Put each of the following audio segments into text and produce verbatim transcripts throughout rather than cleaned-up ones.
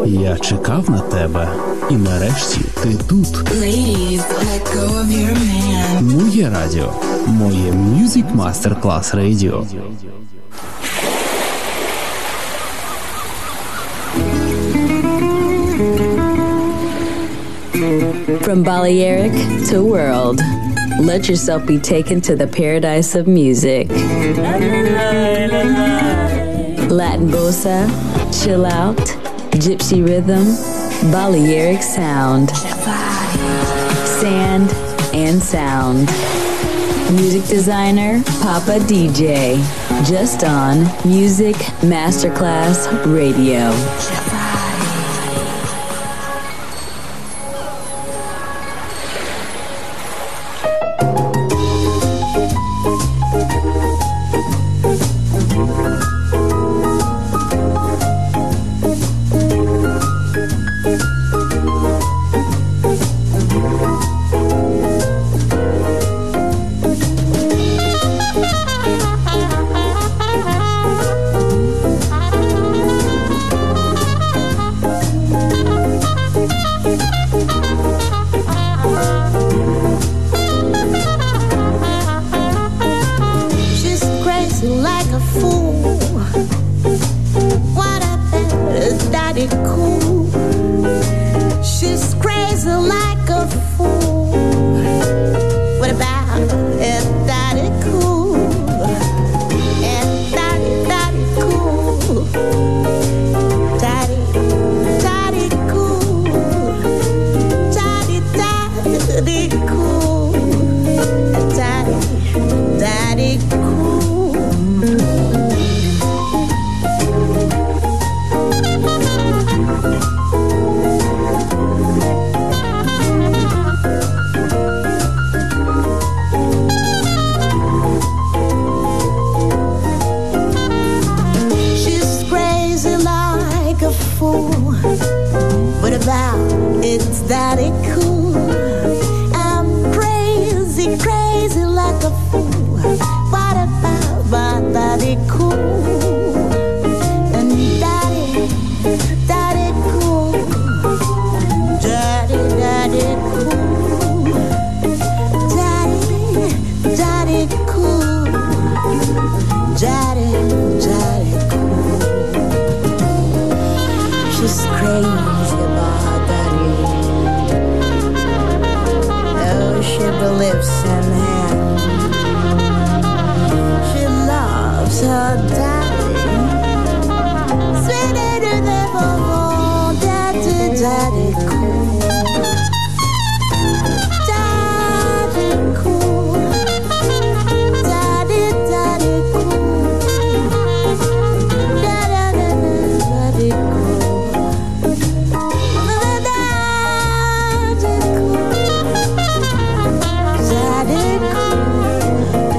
Я чекав на тебе, і нарешті ти тут. Ladies, let go of your man. Моє радіо. Моє Music Masterclass Radio. From Balearic to world, let yourself be taken to the paradise of music. Latin bossa, chill out, gypsy rhythm, Balearic sound, sand and sound. Music designer, Papa D J, just on Music Masterclass Radio.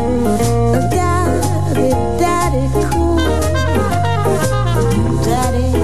Daddy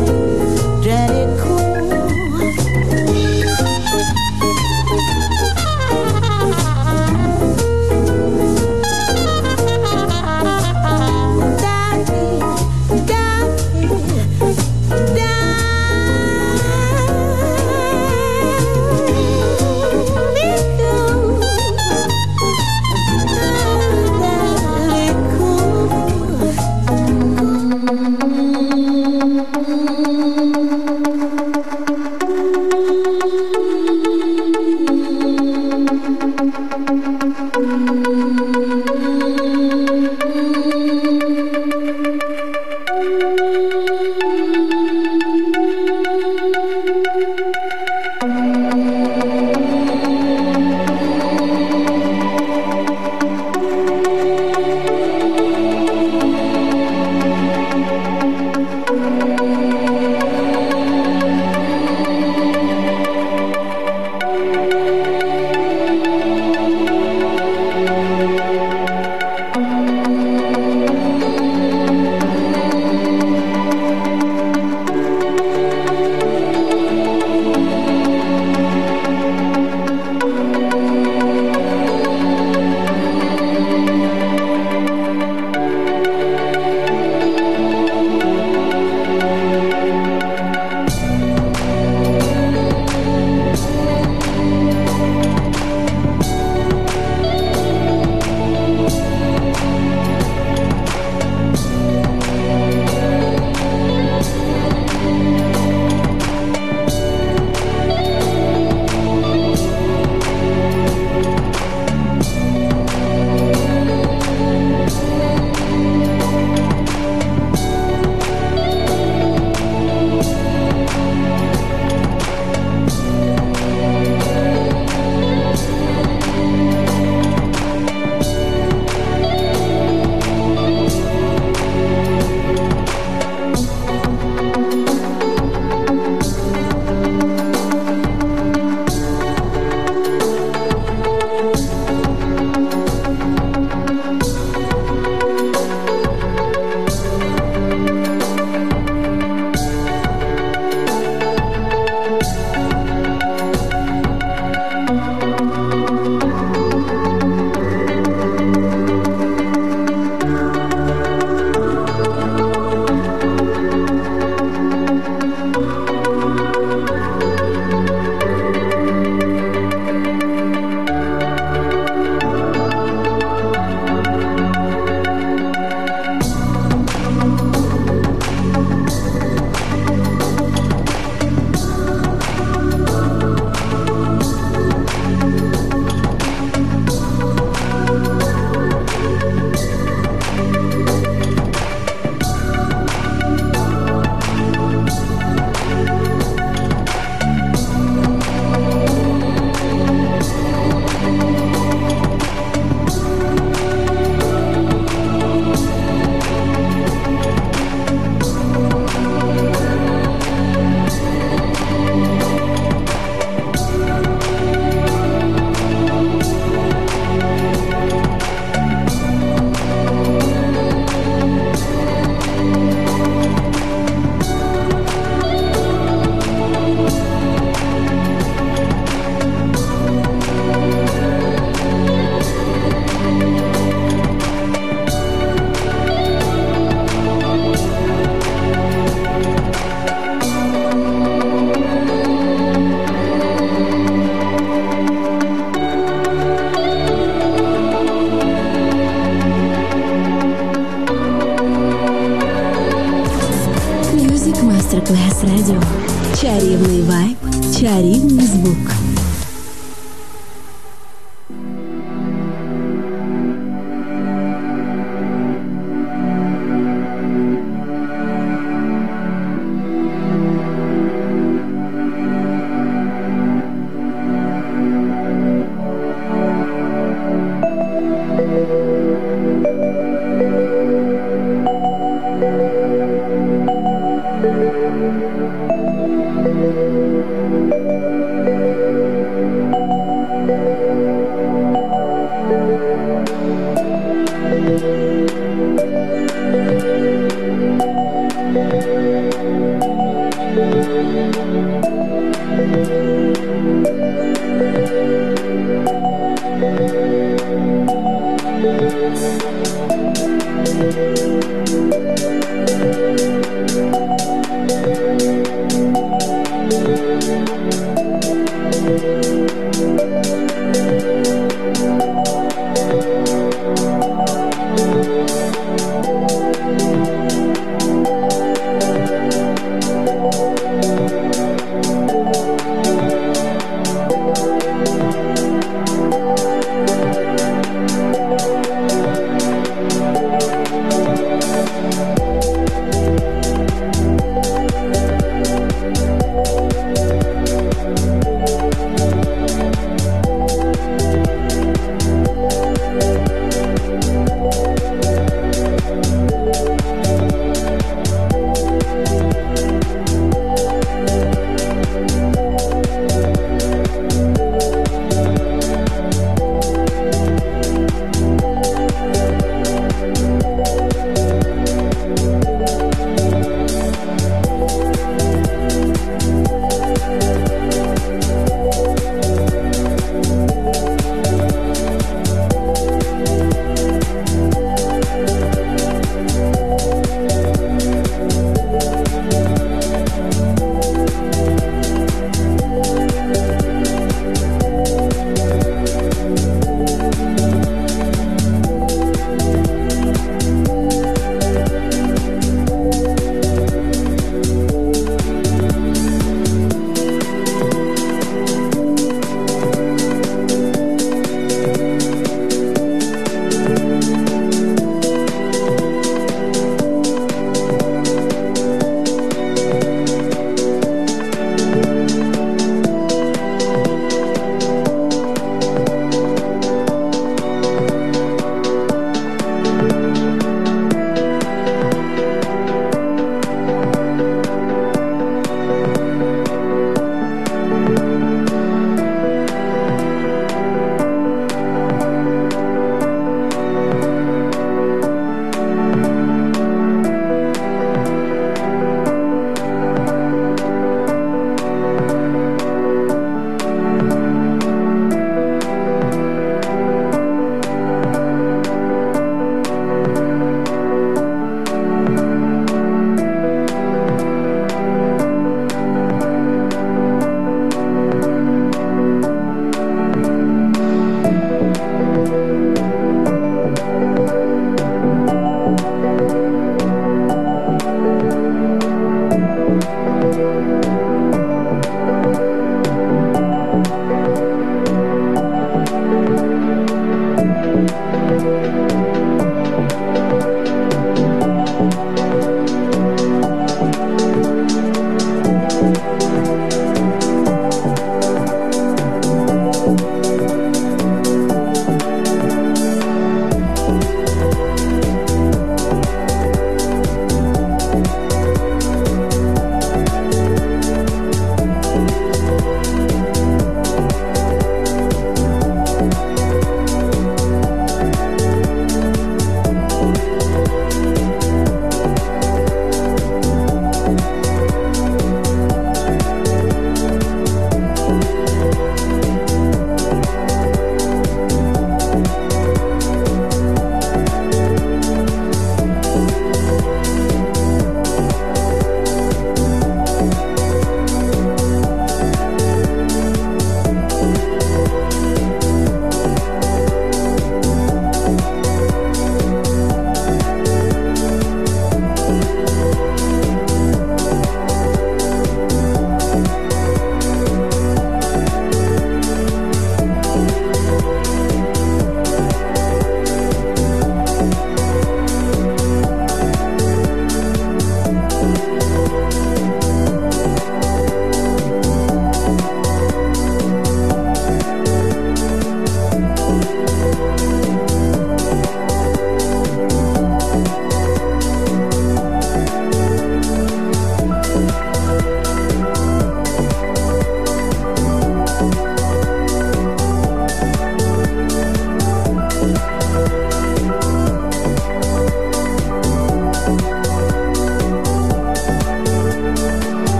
Masterclass Radio. Чарівний вайб, чарівний звук.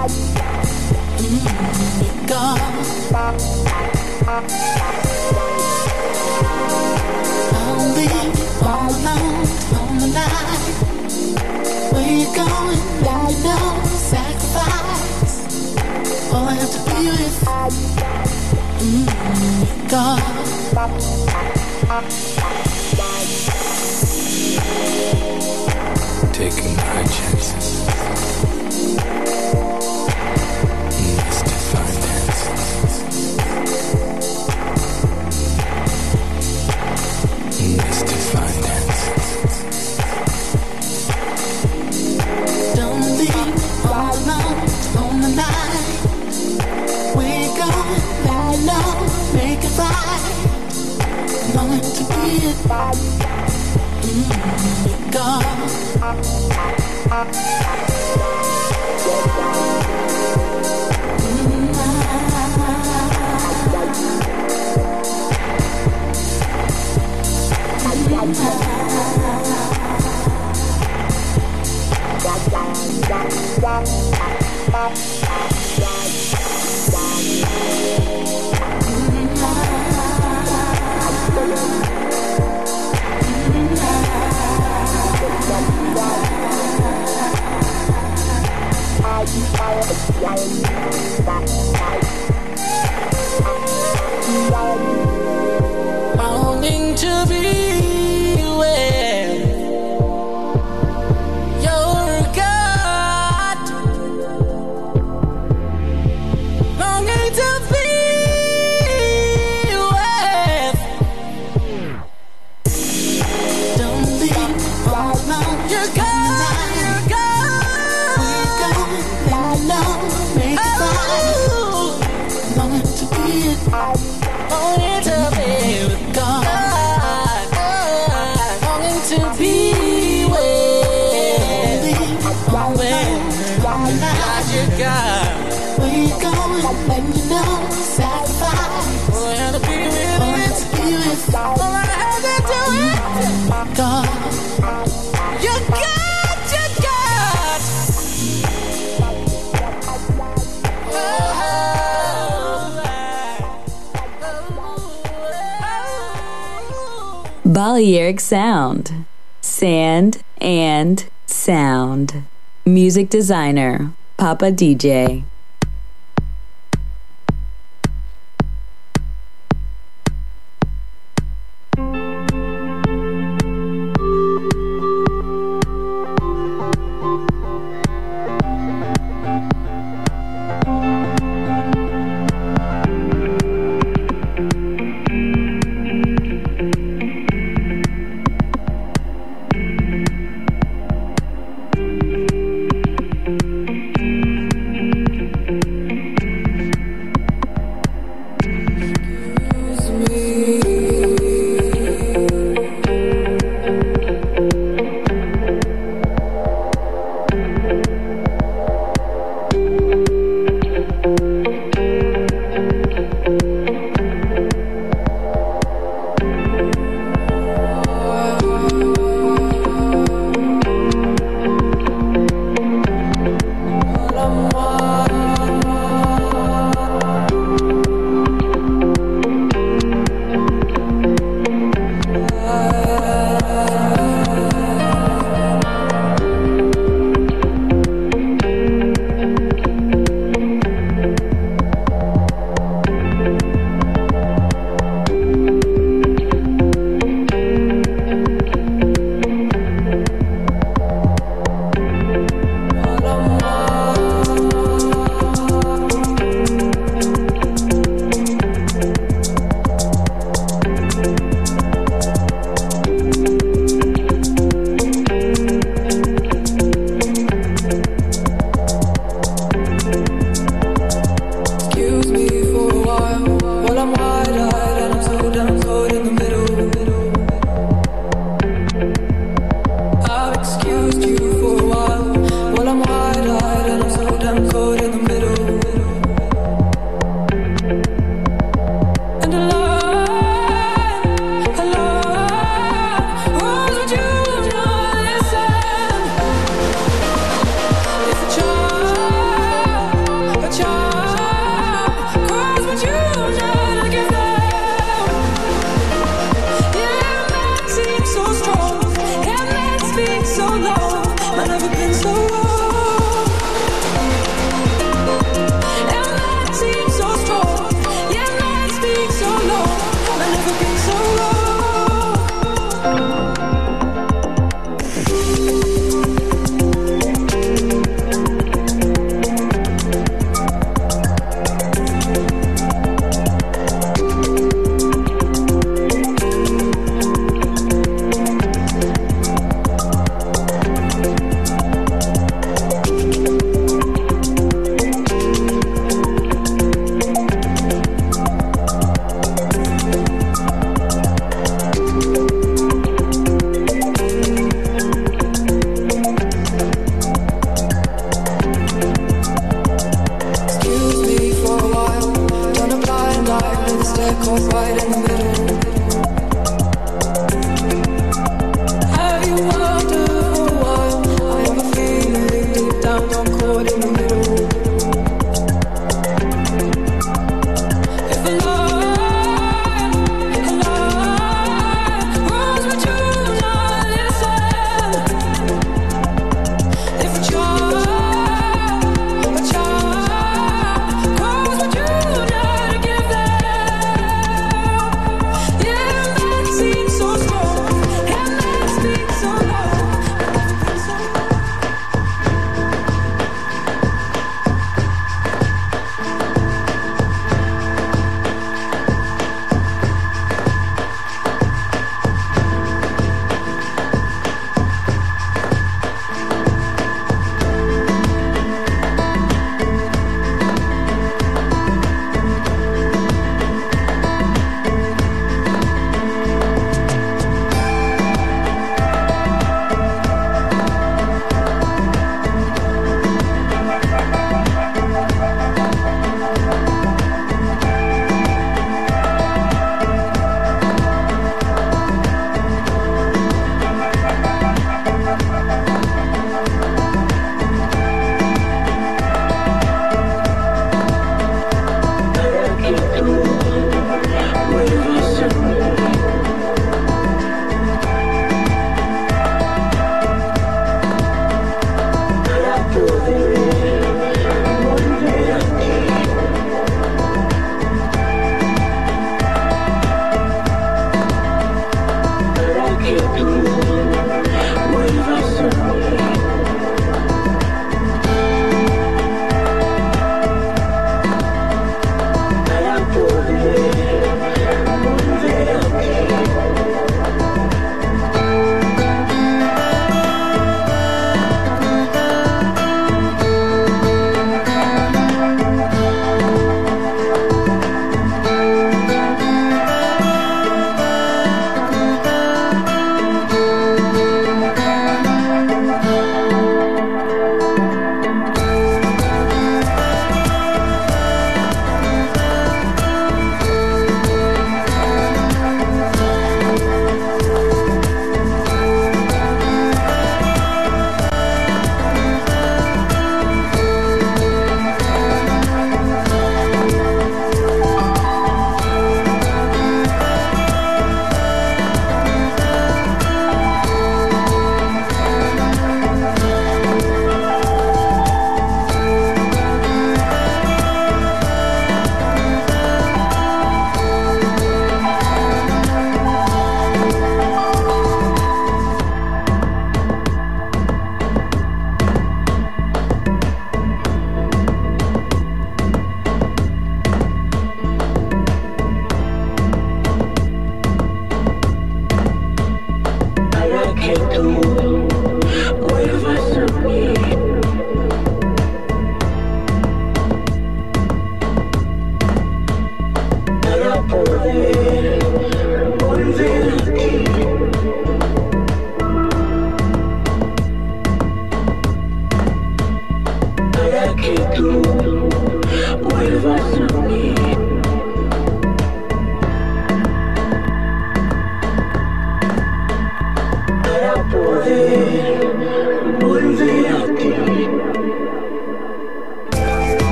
Mm, God. Only all alone on the night. Where you going? Let me know. Sacrifice. All I have to be with. Mm, God. Taking my chances. Mystifying dances. Mystifying dances. Don't leave all alone on the night. Where you going? Let me know. Make it right. Longing to be it. Mm, God. Longing to be where you're God. Longing to be where. Don't leave all alone. You're God. You're God. Where you going? Let me know. Make it right. Longing to be it. Longing to be with God. Longing to be with. God, you got. Where you going? Let me know. Sacrifice. All I have to be with. All I have to be with. All I have to do is God. You got. You got. Balearic Sound. Sand and Sound. Music designer, Papa D J.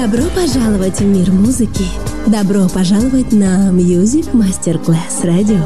Добро пожаловать в мир музыки. Добро пожаловать на Music Masterclass Radio.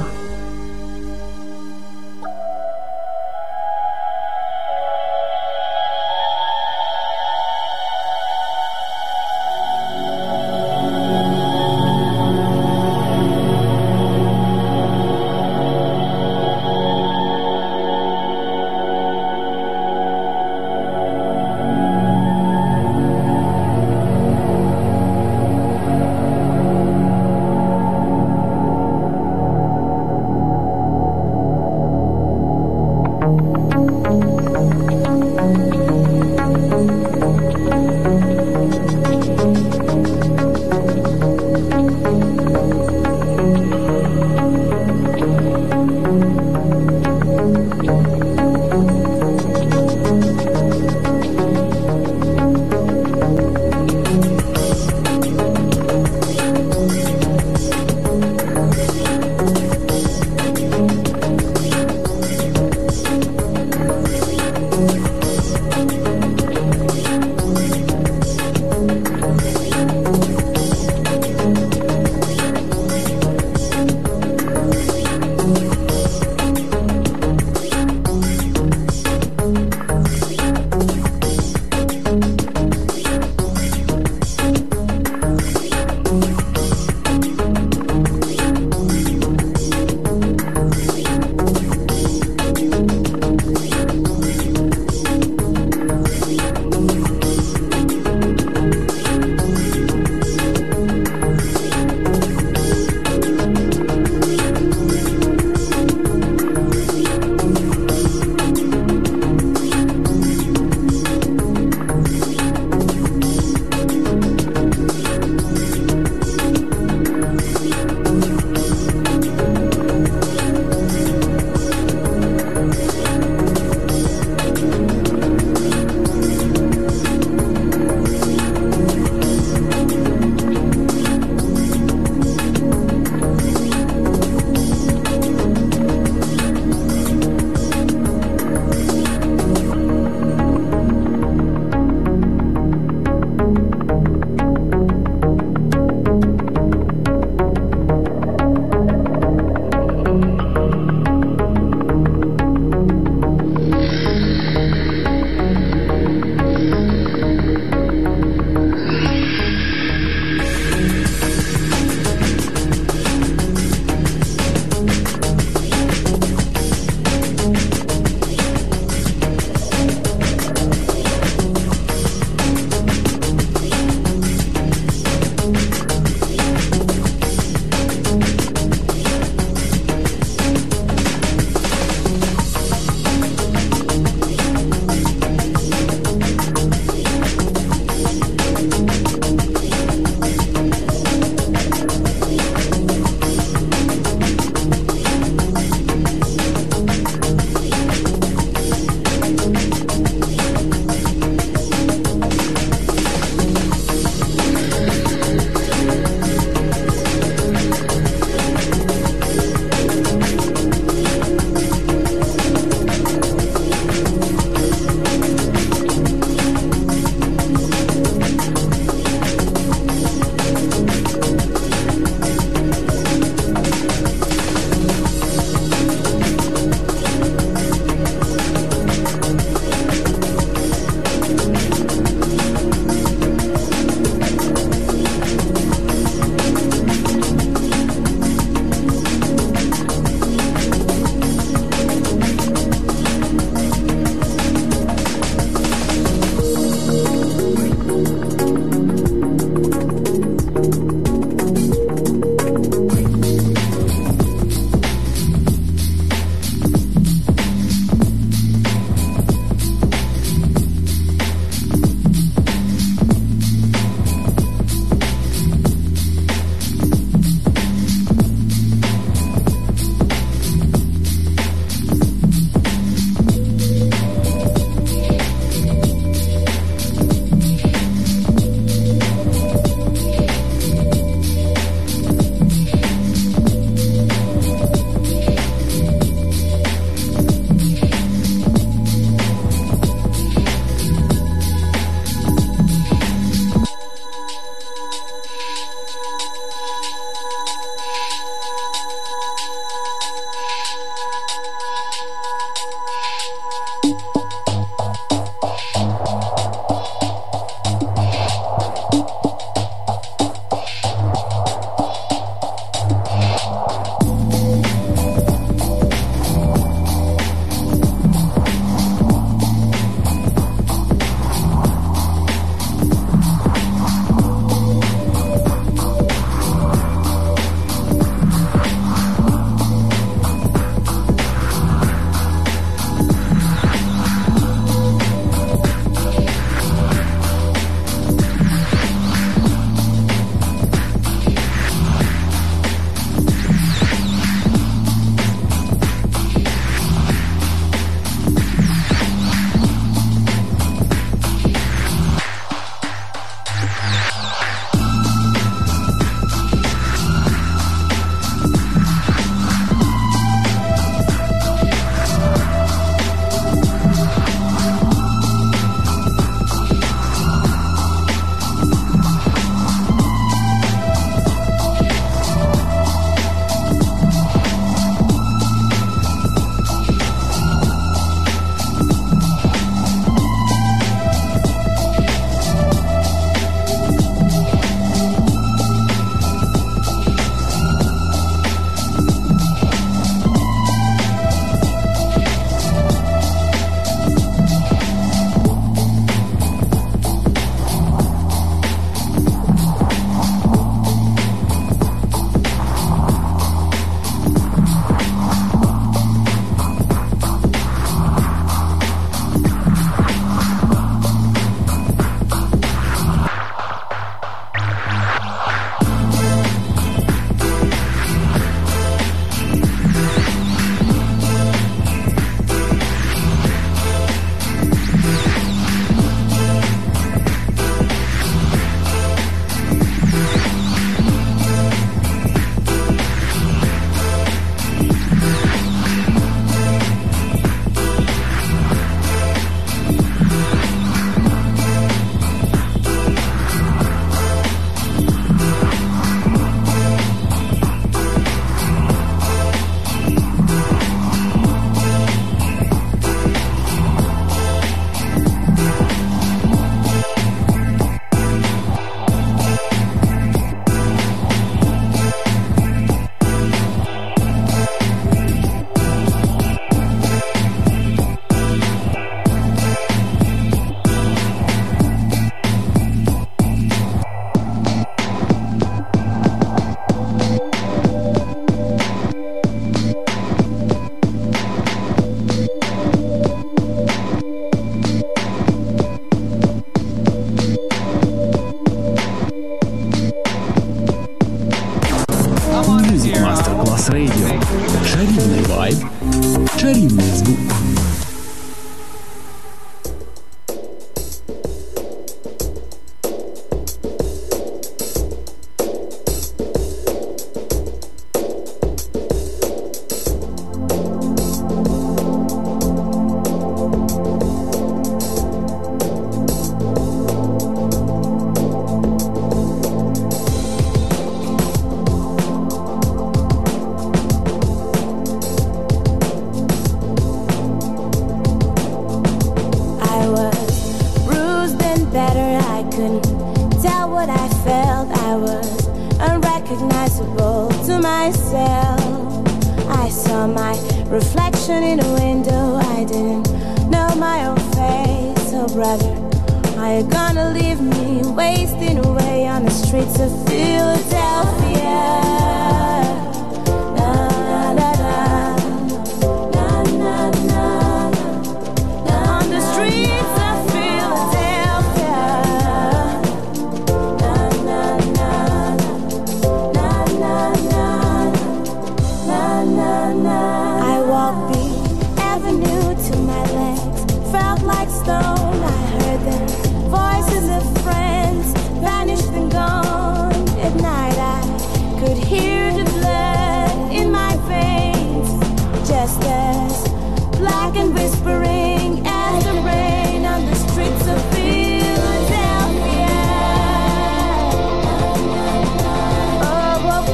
trembled to myself. I saw my reflection in a window. I didn't know my own face. Oh brother, are you gonna leave me wasting away on the streets of Philadelphia? Na, na, na, na, na, na, na, on the streets of Philadelphia. Na, na, na, na, na, na, na, na, na. I walked the avenue to my legs, felt like stone. I heard them voices of friends, vanished and gone. At night I could hear the blood in my veins, just as black and whispering as the rain on the streets of Philadelphia. Oh, oh,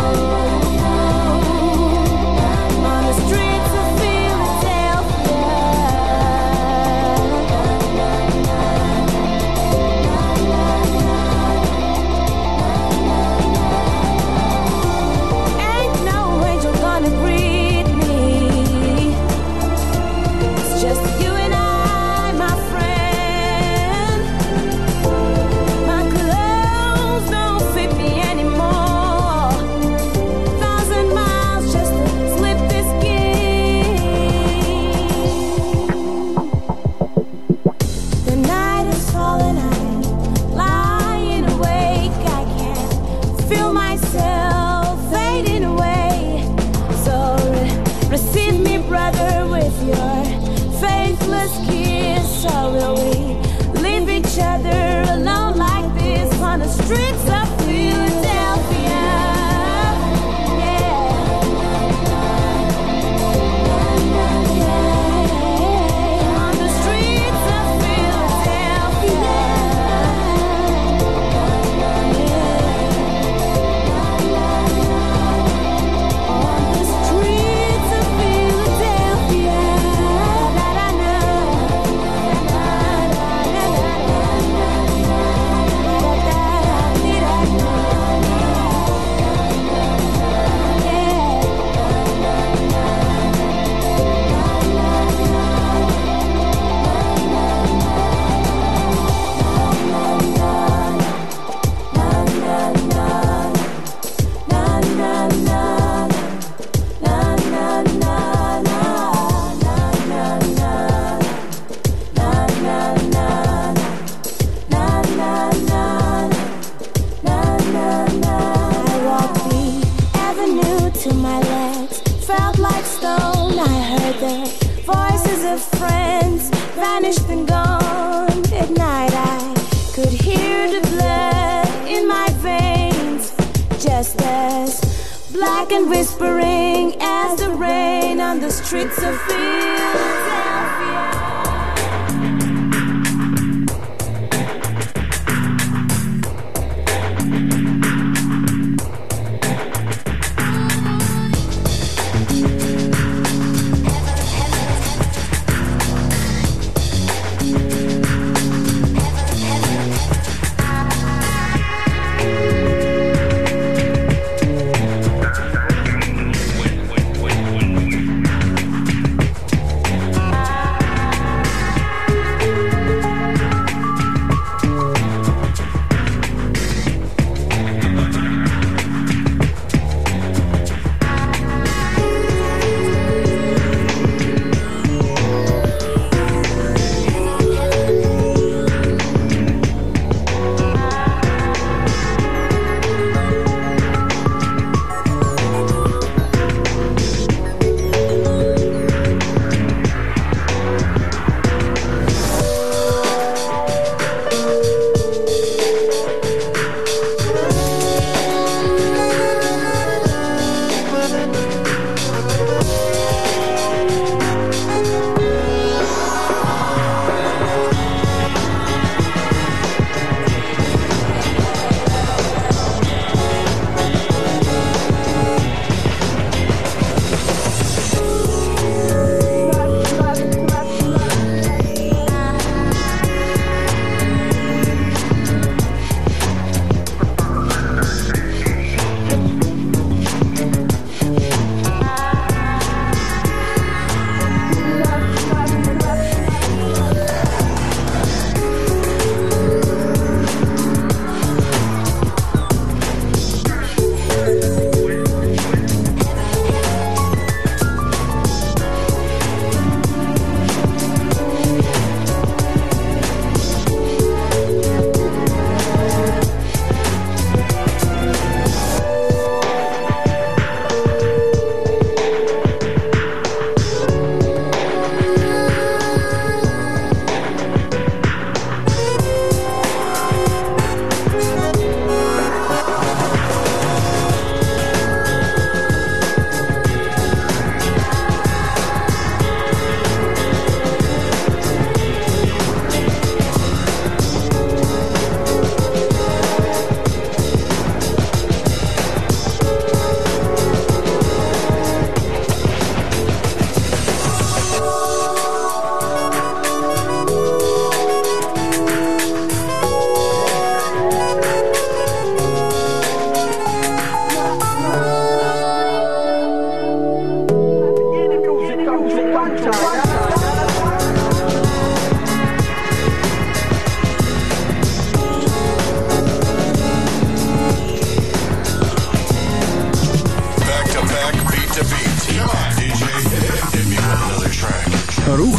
oh. On the streets of Philadelphia. Ain't no angel gonna greet me. It's just you and I, my friend. My clothes don't fit me anymore. Thousand miles just to slip this skin. The night is falling, I'm lying awake. I can't feel myself fading away. So re- receive me, brother, with your faithless kiss. Or will we leave each other alone like this on the streets of Philadelphia? Yeah. On the streets of Philadelphia. On the streets of Philadelphia. I walked the avenue to my legs, felt like stone. I heard the voices of friends, vanished and gone. At night I could hear the blood in my veins, just as black and whispering as the rain on the streets of Philadelphia.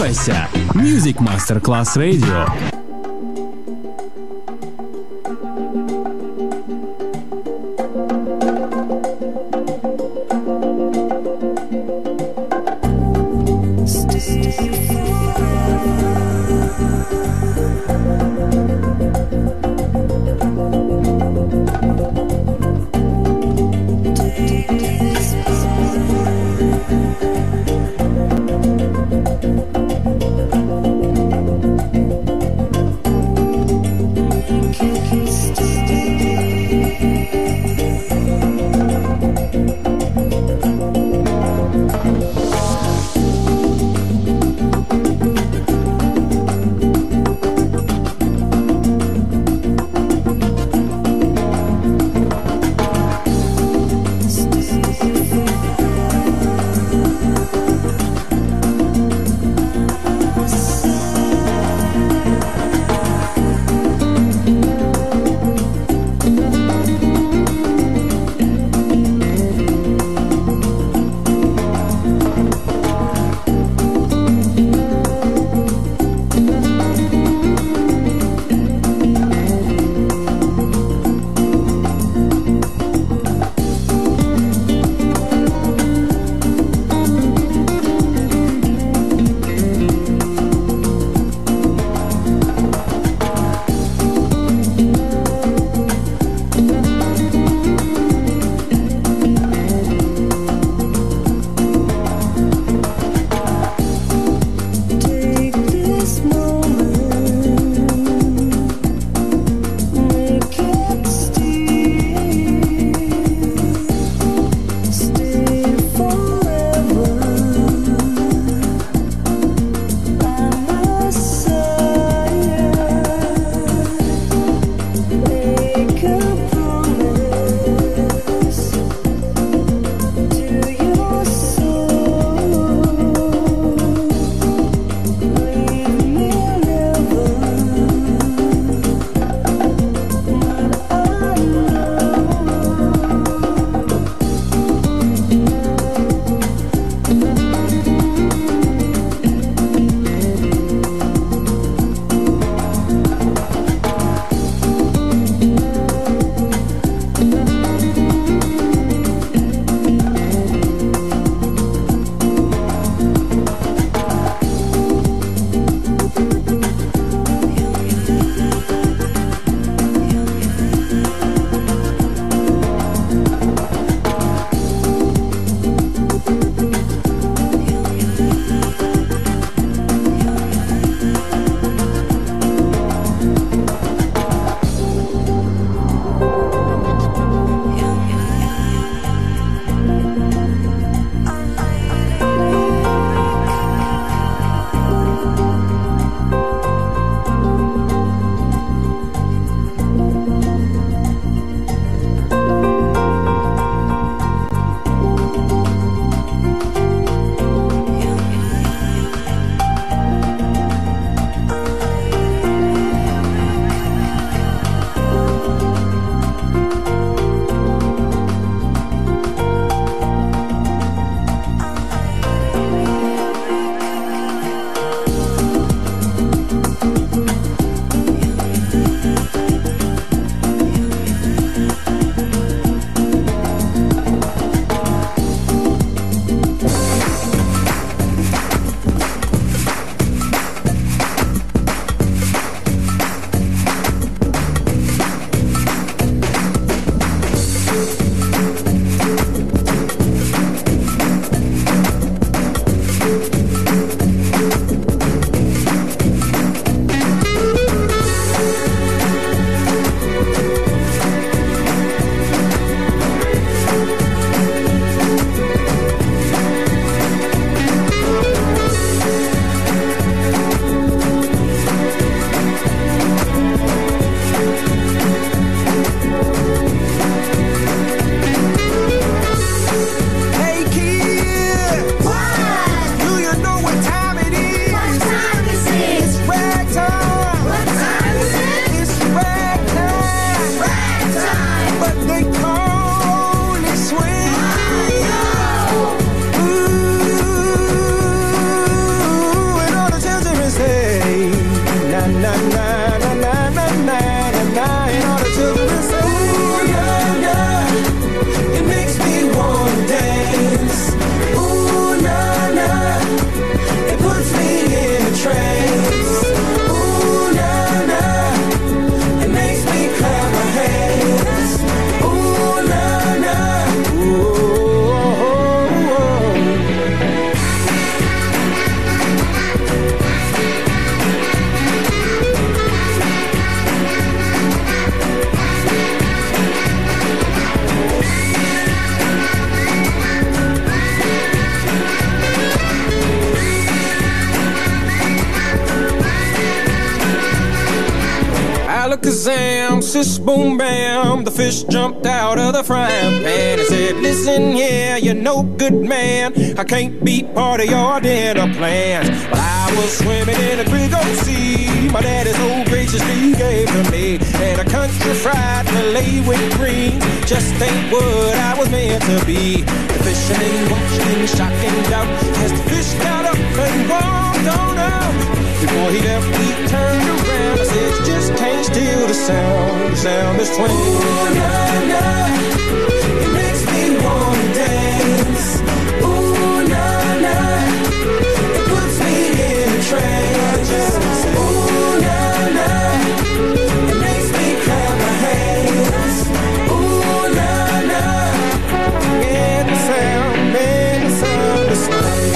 Слухайся Music Masterclass Radio. Thank you. alakazam, sis boom bam. The fish jumped out of the frying pan and said, listen here, you're no good man. I can't be part of your dinner plans. But I was swimming in a big old sea. My daddy so graciously gave to me. And a country fried fillet with greens just ain't what I was meant to be. The fisherman watched in shock and doubt as the fish got up and walked on out. Before he left, he turned around and said, you just can't steal the sound. The sound is twang. Ooh, na, na, it makes me wanna dance. Ooh, na, na, it puts me in a trance. Ooh, na, na, it makes me clap my hands. Ooh, na, na, and the sound, and the sound is swing.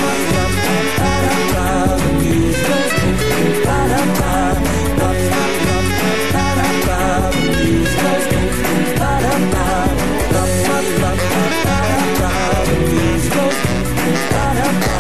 The music goes boom, ba da ba, ba ba ba ba da ba. The music goes boom, ba da ba, ba ba ba ba da ba. The music goes boom, ba da ba.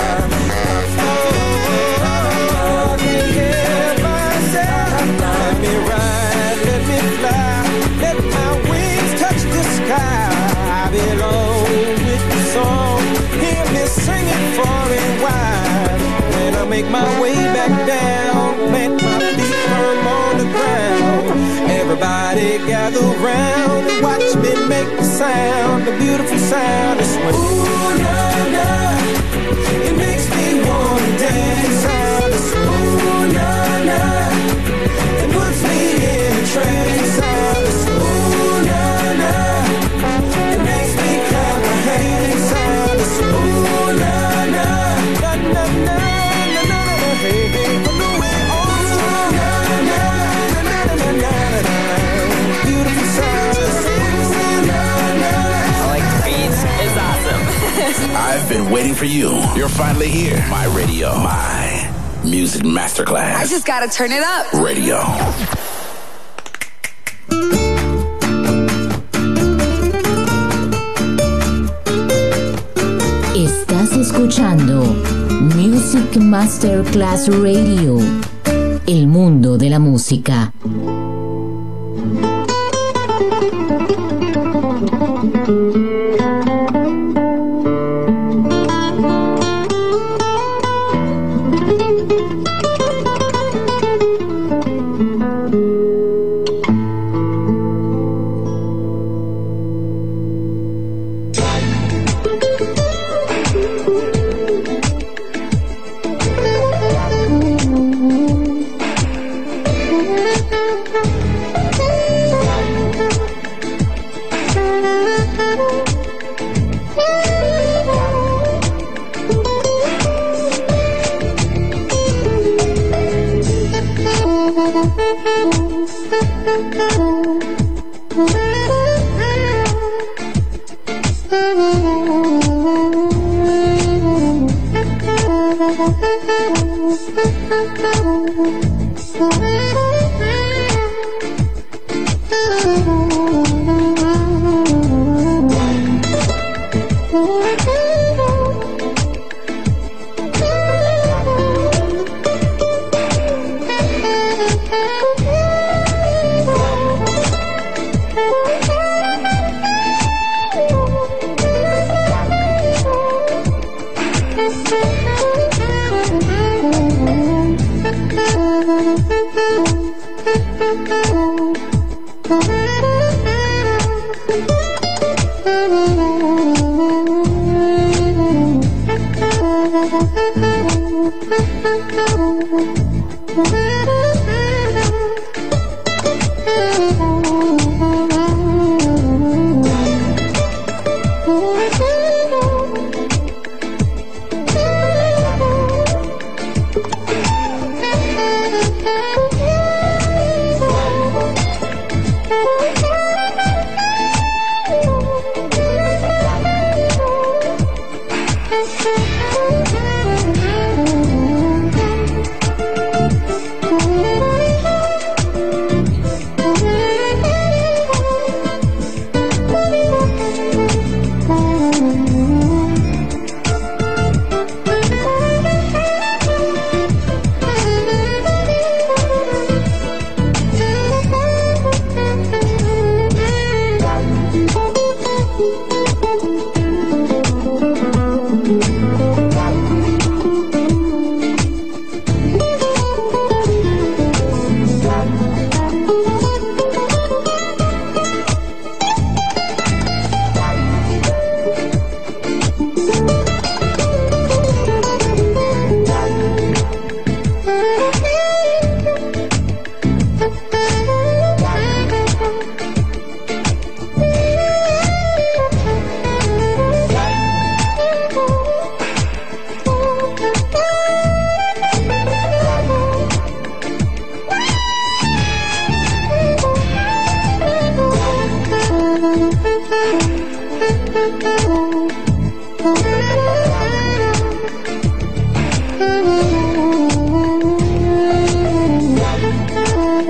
Oh, can't get myself. Let me ride, let me fly, let my wings touch the sky. I belong with the song. Hear me singing far and wide. When I make my way back down, plant my feet firm on the ground. Everybody gather round and watch me make the sound, the beautiful sound of swing. Ooh, na, na, it makes me wanna dance. Sound of swing. Ooh, na, na, it puts me in a trance. Sound of swing. Ooh, na, na, it makes me clap my hands. Sound of swing. Ooh, na, na, na, na, na, na, na, na, hey, hey, from the way on strong. Na, na, na, na, na, na, na, na, beautiful sound of swing. Na, na, I like the beats. It's awesome. I've been waiting for you. You're finally here. My radio. My music masterclass. I just gotta turn it up. Radio. Estás escuchando Music Masterclass Radio. El mundo de la música.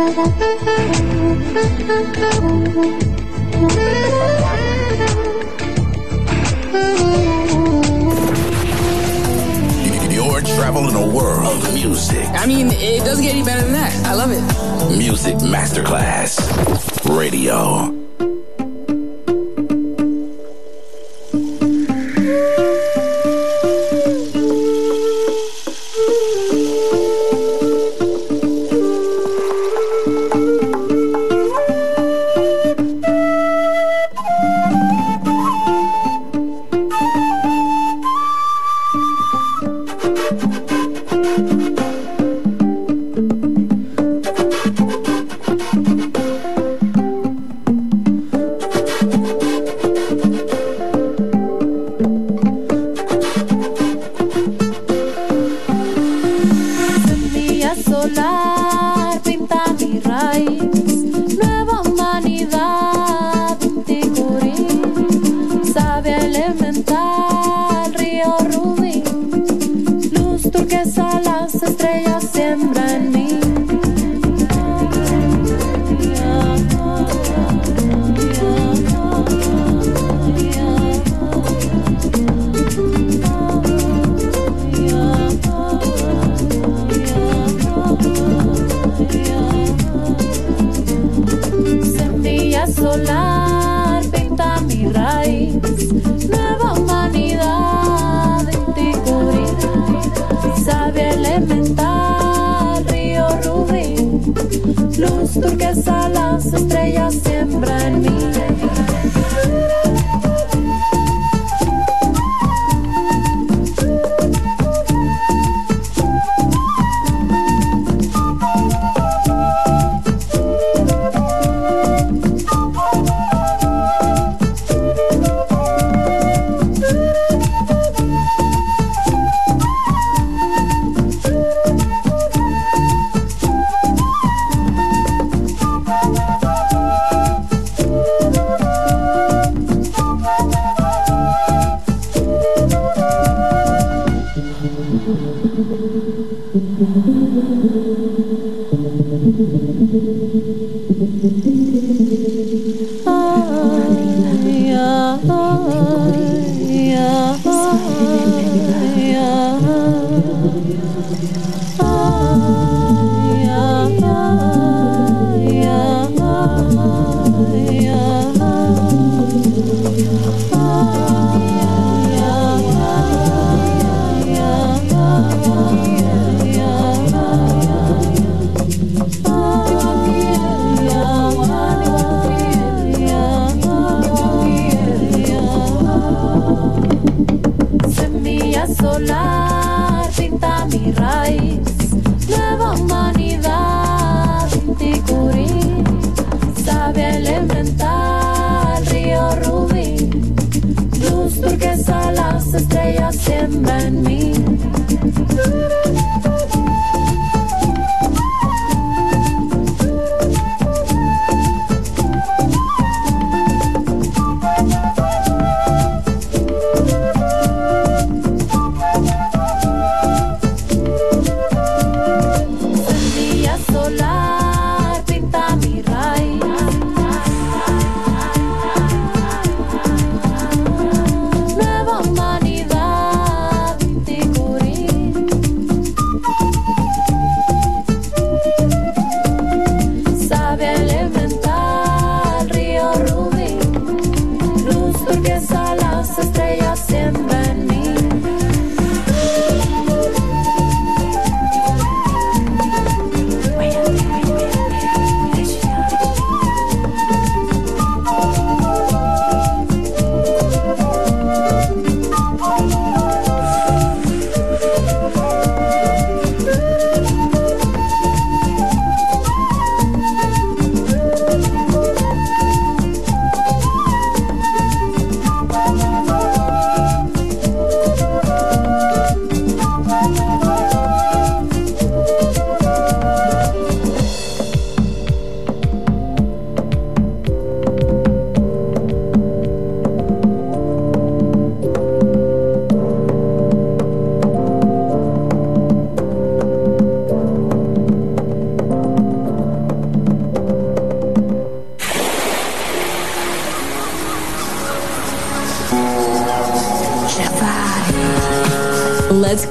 You're traveling a world of music. I mean, it doesn't get any better than that. I love it. Music Masterclass Radio.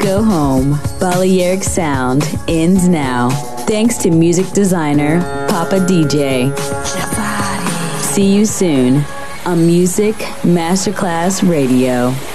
go home. Balearic Sound ends now. Thanks to music designer Papa D J. See you soon on Music Masterclass Radio.